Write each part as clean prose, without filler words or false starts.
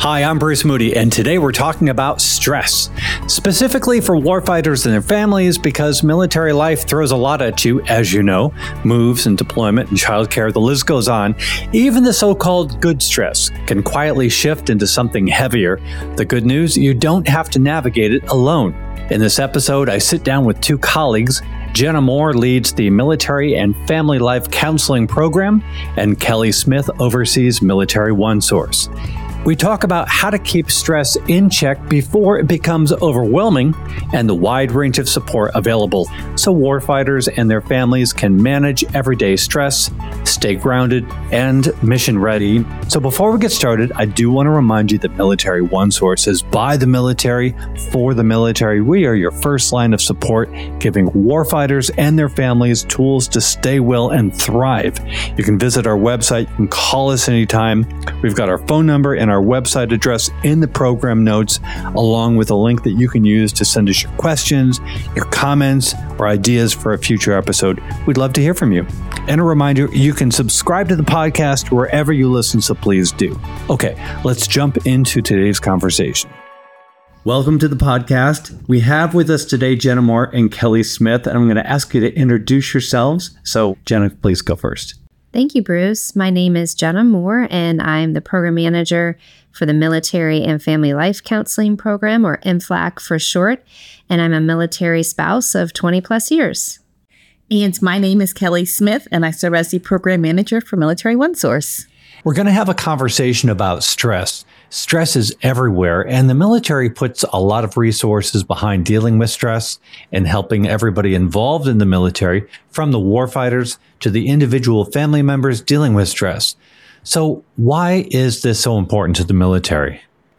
Hi, I'm Bruce Moody, and today we're talking about stress, specifically for warfighters and their families, because military life throws a lot at you, as you know, moves and deployment and childcare, the list goes on. Even the so-called good stress can quietly shift into something heavier. The good news, you don't have to navigate it alone. In this episode, I sit down with two colleagues. Jenna Moore leads the Military and Family Life Counseling Program, and Kelly Smith oversees Military OneSource. We talk about how to keep stress in check before it becomes overwhelming and the wide range of support available so warfighters and their families can manage everyday stress, stay grounded, and mission ready. So before we get started, I do want to remind you that Military OneSource is by the military, for the military. We are your first line of support, giving warfighters and their families tools to stay well and thrive. You can visit our website, you can call us anytime. We've got our phone number and our website address in the program notes, along with a link that you can use to send us your questions, your comments, or ideas for a future episode. We'd love to hear from you. And a reminder, you can subscribe to the podcast wherever you listen, so please do. Okay, let's jump into today's conversation. Welcome to the podcast. We have with us today Jenna Moore and Kelly Smith, and I'm going to ask you to introduce yourselves. So Jenna, please go first. Thank you, Bruce. My name is Jenna Moore, and I'm the program manager for the Military and Family Life Counseling Program, or MFLAC for short, and I'm a military spouse of 20 plus years. And my name is Kelly Smith, and I serve as the program manager for Military OneSource. We're going to have a conversation about stress. Stress is everywhere, and the military puts a lot of resources behind dealing with stress and helping everybody involved in the military, from the warfighters to the individual family members dealing with stress. So why is this so important to the military?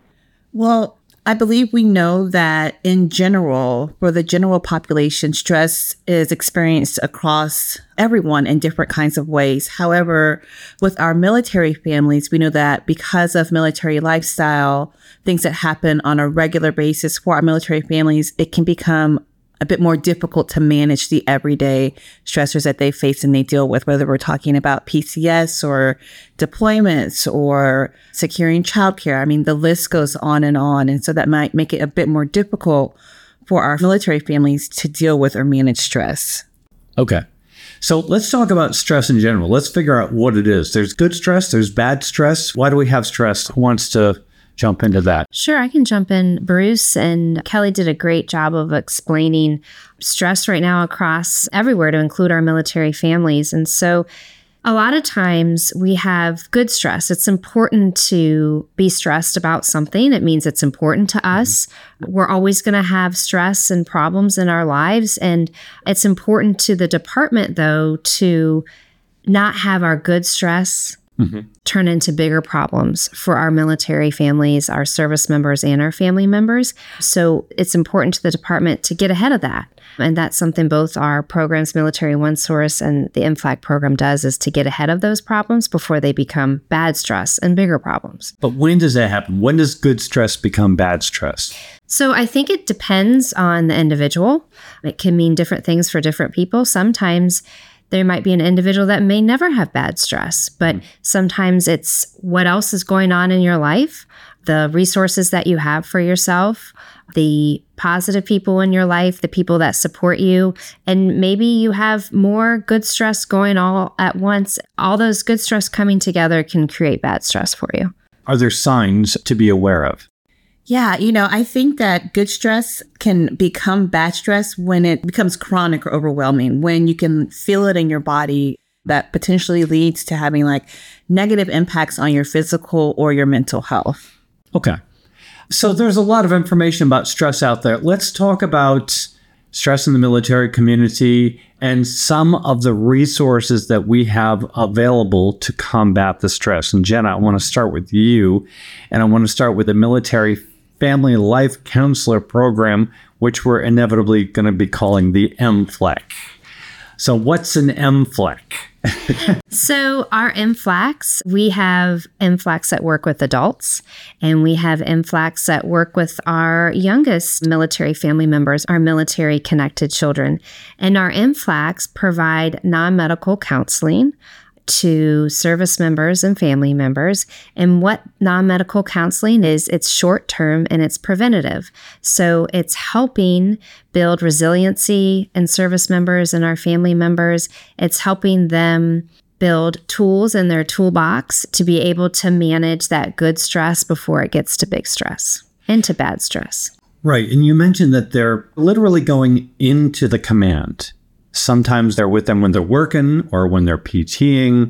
Well, I believe we know that in general, for the general population, stress is experienced across everyone in different kinds of ways. However, with our military families, we know that because of military lifestyle, things that happen on a regular basis for our military families, it can become a bit more difficult to manage the everyday stressors that they face and they deal with, whether we're talking about PCS or deployments or securing childcare. I mean, the list goes on. And so that might make it a bit more difficult for our military families to deal with or manage stress. Okay. So let's talk about stress in general. Let's figure out what it is. There's good stress. There's bad stress. Why do we have stress? Who wants to jump into that? Sure, I can jump in, Bruce. And Kelly did a great job of explaining stress right now across everywhere, to include our military families. And so a lot of times we have good stress. It's important to be stressed about something. It means it's important to us. We're always going to have stress and problems in our lives. And it's important to the department, though, to not have our good stress turn into bigger problems for our military families, our service members, and our family members. So it's important to the department to get ahead of that. And that's something both our programs, Military OneSource and the MFLAC program, does, is to get ahead of those problems before they become bad stress and bigger problems. But when does that happen? When does good stress become bad stress? So I think it depends on the individual. It can mean different things for different people. Sometimes there might be an individual that may never have bad stress, but sometimes it's what else is going on in your life, the resources that you have for yourself, the positive people in your life, the people that support you, and maybe you have more good stress going all at once. All those good stress coming together can create bad stress for you. Are there signs to be aware of? Yeah, I think that good stress can become bad stress when it becomes chronic or overwhelming, when you can feel it in your body that potentially leads to having negative impacts on your physical or your mental health. Okay. So there's a lot of information about stress out there. Let's talk about stress in the military community and some of the resources that we have available to combat the stress. And Jenna, I want to start with you, and I want to start with the Military Family Life Counselor Program, which we're inevitably going to be calling the MFLAC. So what's an MFLAC? So our MFLACs, we have MFLACs that work with adults, and we have MFLACs that work with our youngest military family members, our military connected children. And our MFLACs provide non-medical counseling to service members and family members. And what non-medical counseling is, it's short-term and it's preventative. So it's helping build resiliency in service members and our family members. It's helping them build tools in their toolbox to be able to manage that good stress before it gets to big stress and to bad stress. Right. And you mentioned that they're literally going into the command. Sometimes they're with them when they're working or when they're PTing.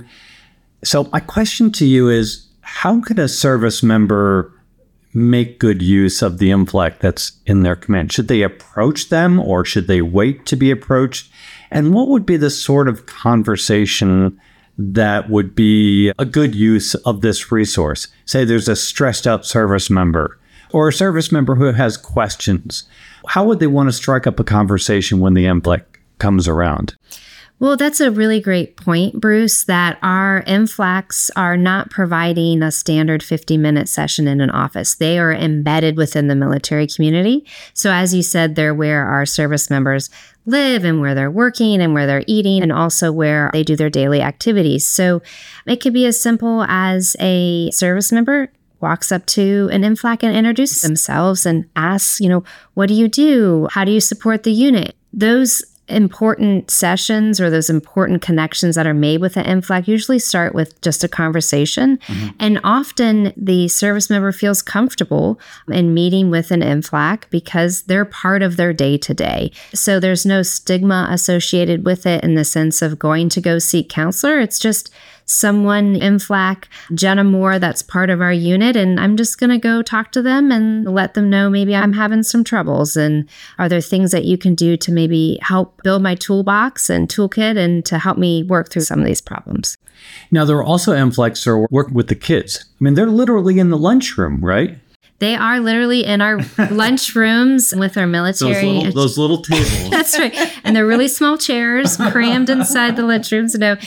So my question to you is, how could a service member make good use of the MFLAC that's in their command? Should they approach them or should they wait to be approached? And what would be the sort of conversation that would be a good use of this resource? Say there's a stressed out service member or a service member who has questions. How would they want to strike up a conversation when the MFLAC comes around? Well, that's a really great point, Bruce, that our MFLACs are not providing a standard 50-minute session in an office. They are embedded within the military community. So as you said, they're where our service members live and where they're working and where they're eating and also where they do their daily activities. So it could be as simple as a service member walks up to an MFLAC and introduces themselves and asks, what do you do? How do you support the unit? Those important sessions or those important connections that are made with an MFLAC usually start with just a conversation. Mm-hmm. And often the service member feels comfortable in meeting with an MFLAC because they're part of their day-to-day. So there's no stigma associated with it in the sense of going to go seek counselor. It's just someone, MFLAC, Jenna Moore, that's part of our unit, and I'm just going to go talk to them and let them know maybe I'm having some troubles, and are there things that you can do to maybe help build my toolbox and toolkit and to help me work through some of these problems. Now, there are also MFLACs that are working with the kids. I mean, they're literally in the lunchroom, right? They are literally in our lunch rooms with our military. Those little tables. That's right. And they're really small chairs crammed inside the lunchrooms. Yeah.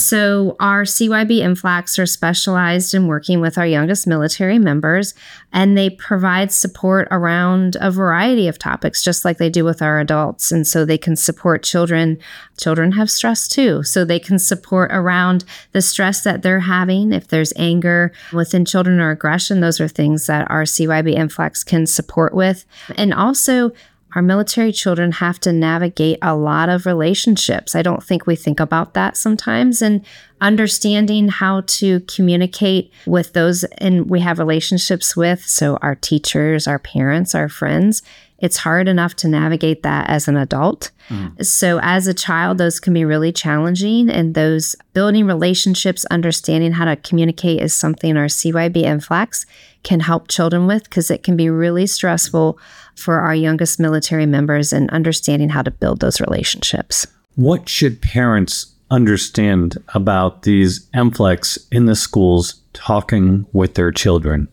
So our CYB MFLACs are specialized in working with our youngest military members, and they provide support around a variety of topics, just like they do with our adults. And so they can support children. Children have stress too. So they can support around the stress that they're having. If there's anger within children or aggression, those are things that our CYB MFLACs can support with. And also, our military children have to navigate a lot of relationships. I don't think we think about that sometimes. And understanding how to communicate with those and we have relationships with, so our teachers, our parents, our friends, it's hard enough to navigate that as an adult. So as a child, those can be really challenging, and those building relationships, understanding how to communicate is something our CYB MFLACs can help children with, because it can be really stressful for our youngest military members and understanding how to build those relationships. What should parents understand about these MFLACs in the schools talking with their children?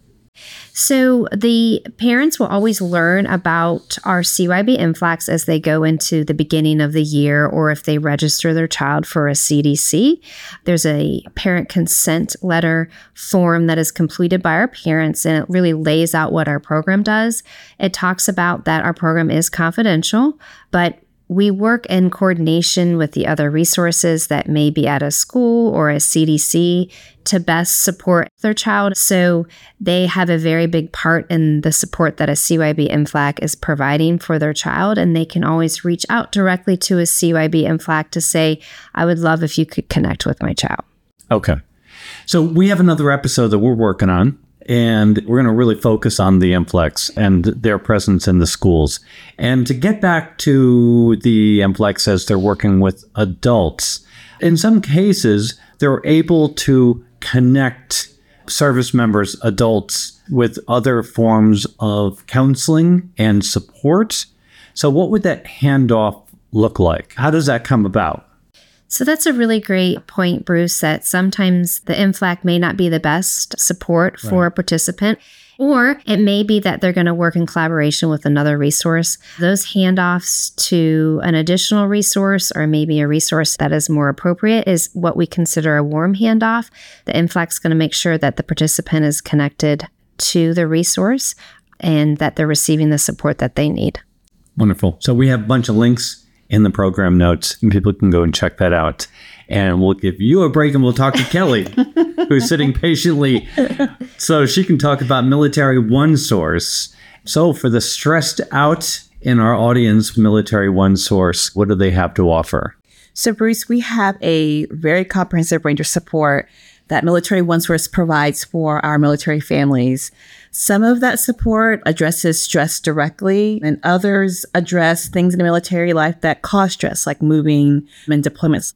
So the parents will always learn about our CYB MFLACs as they go into the beginning of the year, or if they register their child for a CDC. There's a parent consent letter form that is completed by our parents, and it really lays out what our program does. It talks about that our program is confidential, but we work in coordination with the other resources that may be at a school or a CDC to best support their child. So they have a very big part in the support that a CYB MFLAC is providing for their child. And they can always reach out directly to a CYB MFLAC to say, I would love if you could connect with my child. Okay. So we have another episode that we're working on, and we're going to really focus on the MFLACs and their presence in the schools. And to get back to the MFLACs as they're working with adults, in some cases, they're able to connect service members, adults, with other forms of counseling and support. So what would that handoff look like? How does that come about? So that's a really great point, Bruce, that sometimes the MFLAC may not be the best support for a participant, or it may be that they're going to work in collaboration with another resource. Those handoffs to an additional resource, or maybe a resource that is more appropriate, is what we consider a warm handoff. The MFLAC is going to make sure that the participant is connected to the resource and that they're receiving the support that they need. Wonderful. So we have a bunch of links in the program notes, and people can go and check that out. And we'll give you a break and we'll talk to Kelly, who's sitting patiently so she can talk about Military OneSource. So for the stressed out in our audience, Military OneSource, what do they have to offer? So, Bruce, we have a very comprehensive range of support that Military OneSource provides for our military families. Some of that support addresses stress directly, and others address things in the military life that cause stress, like moving and deployments.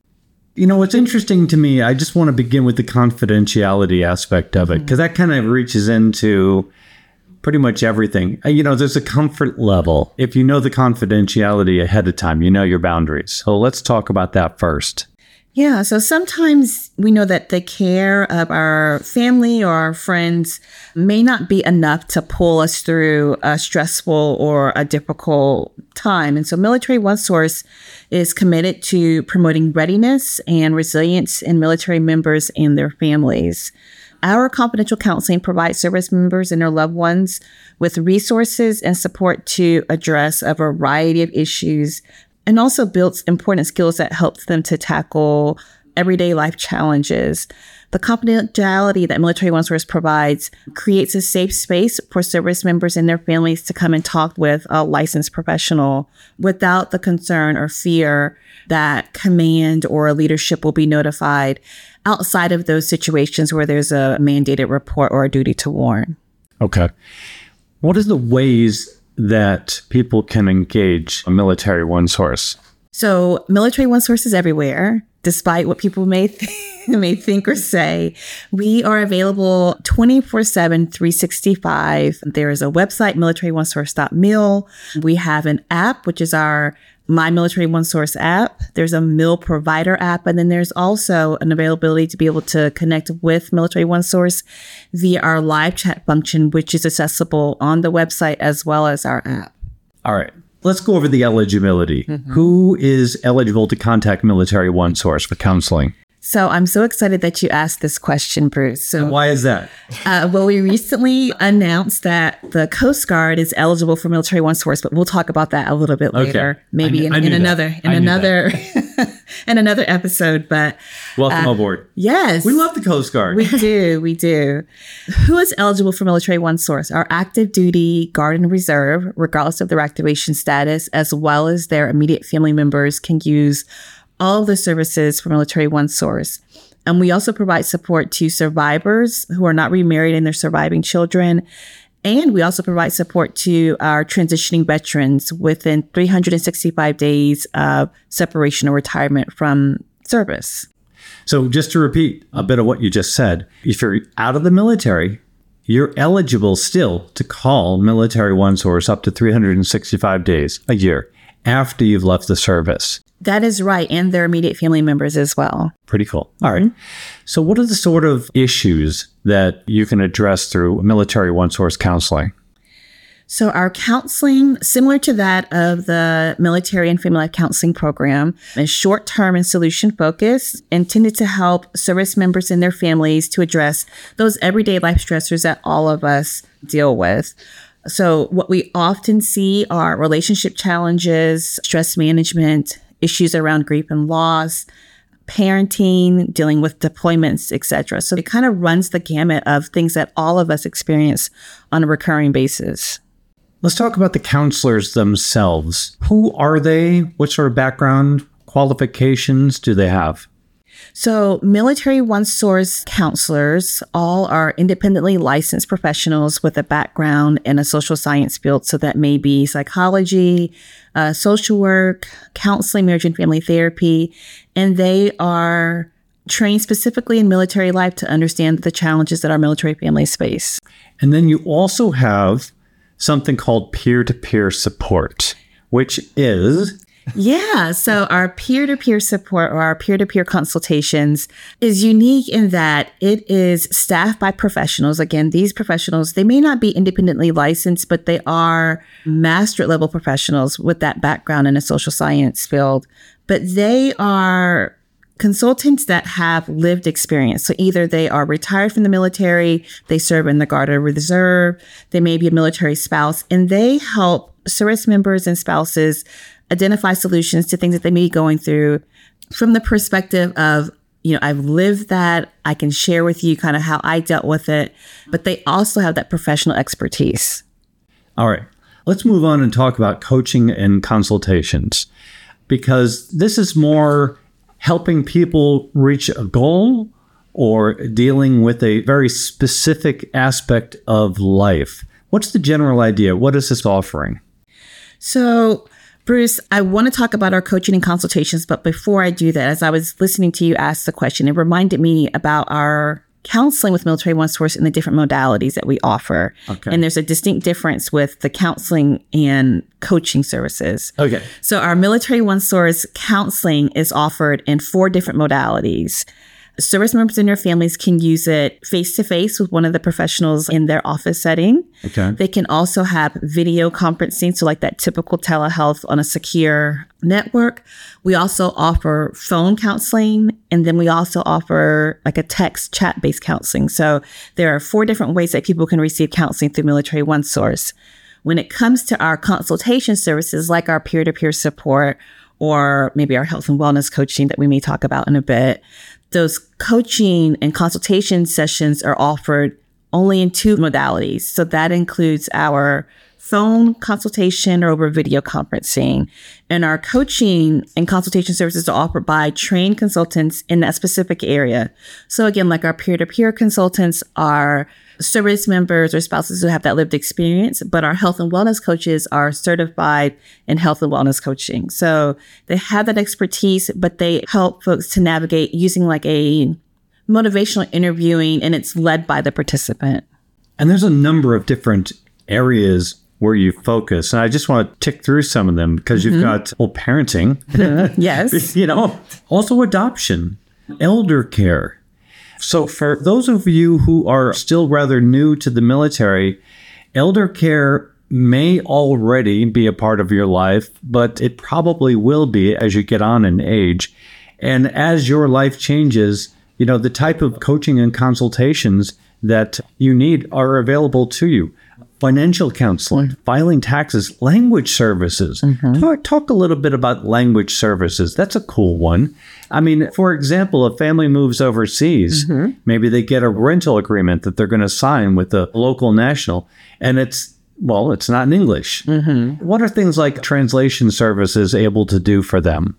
You know, what's interesting to me, I just want to begin with the confidentiality aspect of it, because that kind of reaches into pretty much everything. You know, there's a comfort level. If you know the confidentiality ahead of time, you know your boundaries. So let's talk about that first. Yeah, so sometimes we know that the care of our family or our friends may not be enough to pull us through a stressful or a difficult time. And so Military OneSource is committed to promoting readiness and resilience in military members and their families. Our confidential counseling provides service members and their loved ones with resources and support to address a variety of issues, and also builds important skills that helps them to tackle everyday life challenges. The confidentiality that Military OneSource provides creates a safe space for service members and their families to come and talk with a licensed professional without the concern or fear that command or leadership will be notified outside of those situations where there's a mandated report or a duty to warn. Okay. What are the ways that people can engage a Military OneSource? So Military OneSource is everywhere, despite what people may think or say. We are available 24/7, 365. There is a website, militaryonesource.mil. We have an app, which is our My Military OneSource app. There's a MIL provider app, and then there's also an availability to be able to connect with Military OneSource via our live chat function, which is accessible on the website as well as our app. All right. Let's go over the eligibility. Who is eligible to contact Military OneSource for counseling? So I'm so excited that you asked this question, Bruce. So why is that? Well, we recently announced that the Coast Guard is eligible for Military OneSource, but we'll talk about that a little bit later, maybe in another episode. But welcome aboard. Yes, we love the Coast Guard. We do. Who is eligible for Military OneSource? Our active duty Guard and Reserve, regardless of their activation status, as well as their immediate family members, can use all of the services for Military OneSource. And we also provide support to survivors who are not remarried and their surviving children. And we also provide support to our transitioning veterans within 365 days of separation or retirement from service. So just to repeat a bit of what you just said, if you're out of the military, you're eligible still to call Military OneSource up to 365 days a year after you've left the service. That is right. And their immediate family members as well. Pretty cool. All right. So what are the sort of issues that you can address through Military OneSource counseling? So our counseling, similar to that of the Military and Family Life Counseling Program, is short-term and solution-focused, intended to help service members and their families to address those everyday life stressors that all of us deal with. So what we often see are relationship challenges, stress management, issues around grief and loss, parenting, dealing with deployments, etc. So it kind of runs the gamut of things that all of us experience on a recurring basis. Let's talk about the counselors themselves. Who are they? What sort of background, qualifications do they have? So Military OneSource counselors all are independently licensed professionals with a background in a social science field. So that may be psychology, social work, counseling, marriage and family therapy. And they are trained specifically in military life to understand the challenges that our military families face. And then you also have something called peer-to-peer support, which is... Yeah. So our peer-to-peer support or our peer-to-peer consultations is unique in that it is staffed by professionals. Again, these professionals, they may not be independently licensed, but they are masterate level professionals with that background in a social science field. But they are consultants that have lived experience. So either they are retired from the military, they serve in the Guard or Reserve, they may be a military spouse, and they help service members and spouses identify solutions to things that they may be going through from the perspective of, I've lived that. I can share with you kind of how I dealt with it, but they also have that professional expertise. All right. Let's move on and talk about coaching and consultations, because this is more helping people reach a goal or dealing with a very specific aspect of life. What's the general idea? What is this offering? So, Bruce, I want to talk about our coaching and consultations, but before I do that, as I was listening to you ask the question, it reminded me about our counseling with Military OneSource and the different modalities that we offer. Okay. And there's a distinct difference with the counseling and coaching services. Okay. So our Military OneSource counseling is offered in 4 different modalities. Service members and their families can use it face-to-face with one of the professionals in their office setting. Okay. They can also have video conferencing, so like that typical telehealth on a secure network. We also offer phone counseling, and then we also offer like a text chat-based counseling. So there are 4 different ways that people can receive counseling through Military OneSource. When it comes to our consultation services, like our peer-to-peer support or maybe our health and wellness coaching that we may talk about in a bit, those coaching and consultation sessions are offered only in 2 modalities. So that includes our phone consultation or over video conferencing. And our coaching and consultation services are offered by trained consultants in that specific area. So again, like our peer-to-peer consultants are service members or spouses who have that lived experience, but our health and wellness coaches are certified in health and wellness coaching. So they have that expertise, but they help folks to navigate using like a motivational interviewing, and it's led by the participant. And there's a number of different areas where you focus. And I just want to tick through some of them, because you've got parenting. Yes. Also adoption, elder care. So for those of you who are still rather new to the military, elder care may already be a part of your life, but it probably will be as you get on in age. And as your life changes, the type of coaching and consultations that you need are available to you. Financial counseling, filing taxes, language services. Talk a little bit about language services. That's a cool one. I mean, for example, a family moves overseas. Maybe they get a rental agreement that they're going to sign with the local national, and it's not in English. What are things like translation services able to do for them?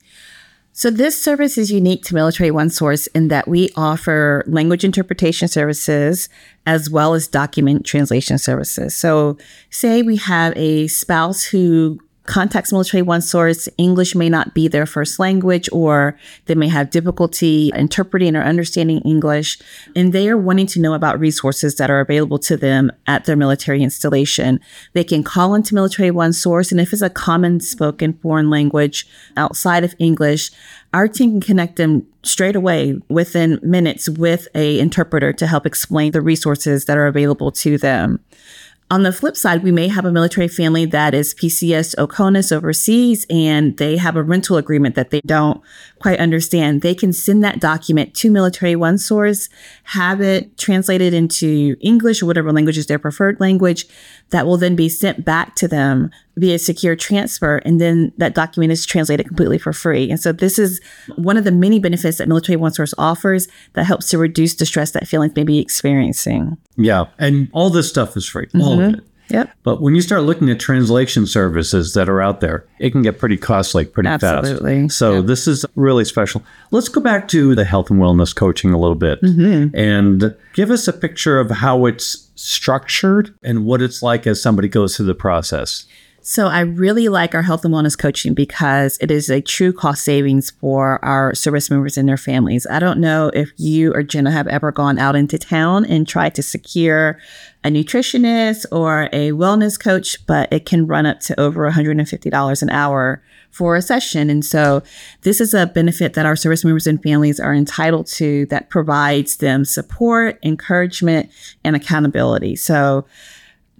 So this service is unique to Military OneSource in that we offer language interpretation services as well as document translation services. So say we have a spouse who contacts Military OneSource, English may not be their first language, or they may have difficulty interpreting or understanding English, and they are wanting to know about resources that are available to them at their military installation. They can call into Military OneSource, and if it's a common spoken foreign language outside of English, our team can connect them straight away within minutes with an interpreter to help explain the resources that are available to them. On the flip side, we may have a military family that is PCS OCONUS overseas, and they have a rental agreement that they don't quite understand. They can send that document to Military OneSource, have it translated into English or whatever language is their preferred language. That will then be sent back to them via secure transfer, and then that document is translated completely for free. And so this is one of the many benefits that Military OneSource offers that helps to reduce the stress that families may be experiencing. Yeah, and all this stuff is free, all of it. Yep. But when you start looking at translation services that are out there, it can get pretty costly pretty Absolutely. fast. So this is really special. Let's go back to the health and wellness coaching a little bit and give us a picture of how it's structured and what it's like as somebody goes through the process. So I really like our health and wellness coaching because it is a true cost savings for our service members and their families. I don't know if you or Jenna have ever gone out into town and tried to secure a nutritionist or a wellness coach, but it can run up to over $150 an hour for a session. And so this is a benefit that our service members and families are entitled to that provides them support, encouragement, and accountability. So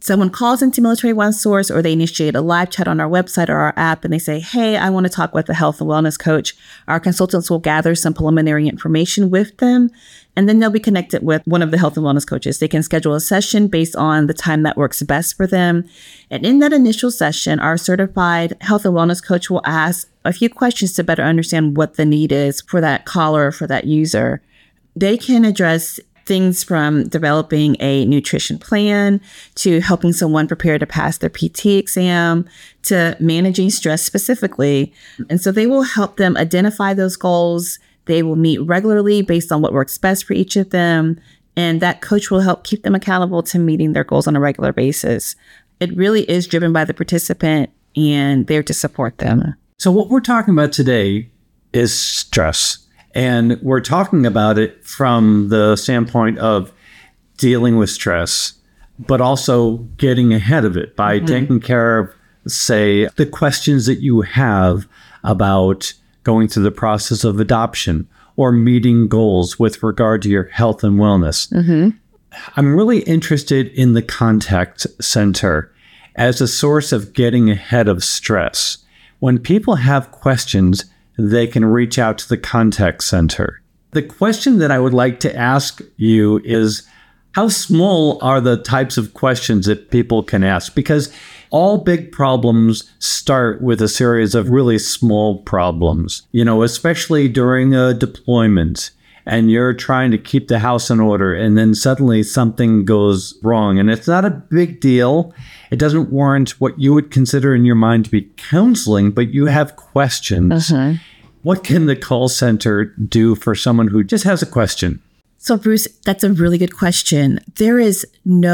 someone calls into Military OneSource or they initiate a live chat on our website or our app and they say, hey, I want to talk with a health and wellness coach, our consultants will gather some preliminary information with them, and then they'll be connected with one of the health and wellness coaches. They can schedule a session based on the time that works best for them. And in that initial session, our certified health and wellness coach will ask a few questions to better understand what the need is for that caller, for that user. They can address things from developing a nutrition plan to helping someone prepare to pass their PT exam to managing stress specifically. And so they will help them identify those goals. They will meet regularly based on what works best for each of them. And that coach will help keep them accountable to meeting their goals on a regular basis. It really is driven by the participant and there to support them. So what we're talking about today is stress. And we're talking about it from the standpoint of dealing with stress, but also getting ahead of it by taking care of, say, the questions that you have about going through the process of adoption or meeting goals with regard to your health and wellness. I'm really interested in the contact center as a source of getting ahead of stress. When people have questions, they can reach out to the contact center. The question that I would like to ask you is, how small are the types of questions that people can ask? Because all big problems start with a series of really small problems, especially during a deployment and you're trying to keep the house in order and then suddenly something goes wrong. And it's not a big deal. It doesn't warrant what you would consider in your mind to be counseling, but you have questions. What can the call center do for someone who just has a question? So, Bruce, that's a really good question. There is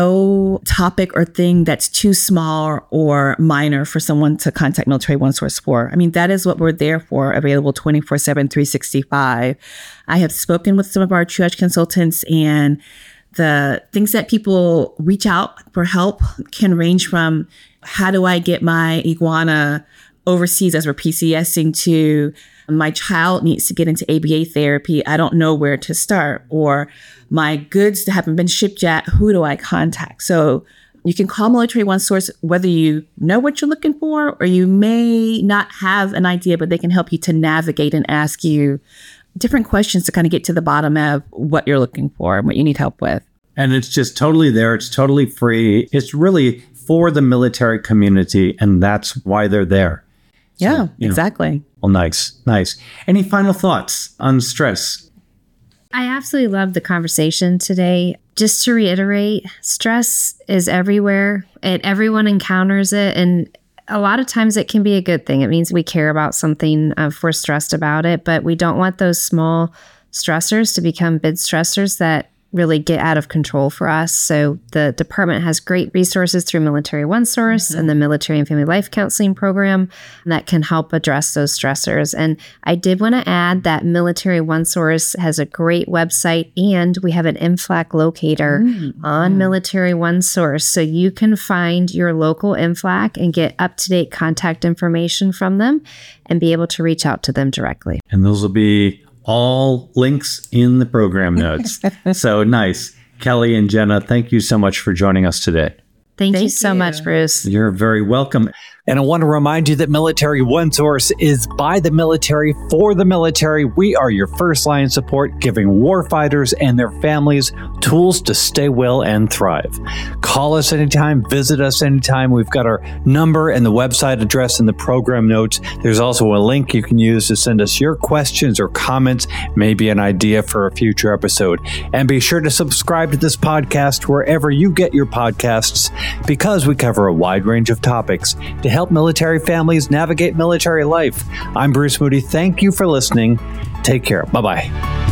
no topic or thing that's too small or minor for someone to contact Military OneSource for. I mean, that is what we're there for, available 24/7, 365. I have spoken with some of our triage consultants, and the things that people reach out for help can range from, how do I get my iguana overseas as we're PCSing, to my child needs to get into ABA therapy. I don't know where to start. Or my goods that haven't been shipped yet, who do I contact? So you can call Military OneSource whether you know what you're looking for or you may not have an idea, but they can help you to navigate and ask you different questions to kind of get to the bottom of what you're looking for and what you need help with. And it's just totally there. It's totally free. It's really for the military community, and that's why they're there. Yeah, exactly. Well, nice. Any final thoughts on stress? I absolutely love the conversation today. Just to reiterate, stress is everywhere and everyone encounters it. And a lot of times it can be a good thing. It means we care about something if we're stressed about it, but we don't want those small stressors to become big stressors that really get out of control for us. So the department has great resources through Military OneSource and the Military and Family Life Counseling Program that can help address those stressors. And I did want to add that Military OneSource has a great website, and we have an MFLAC locator on Military OneSource. So you can find your local MFLAC and get up-to-date contact information from them and be able to reach out to them directly. And those will be all links in the program notes. So nice. Kelly and Jenna, thank you so much for joining us today. Thank you so much, Bruce. You're very welcome. And I want to remind you that Military OneSource is by the military for the military. We are your first line support, giving warfighters and their families tools to stay well and thrive. Call us anytime, visit us anytime. We've got our number and the website address in the program notes. There's also a link you can use to send us your questions or comments, maybe an idea for a future episode. And be sure to subscribe to this podcast wherever you get your podcasts, because we cover a wide range of topics to help military families navigate military life. I'm Bruce Moody. Thank you for listening. Take care. Bye-bye.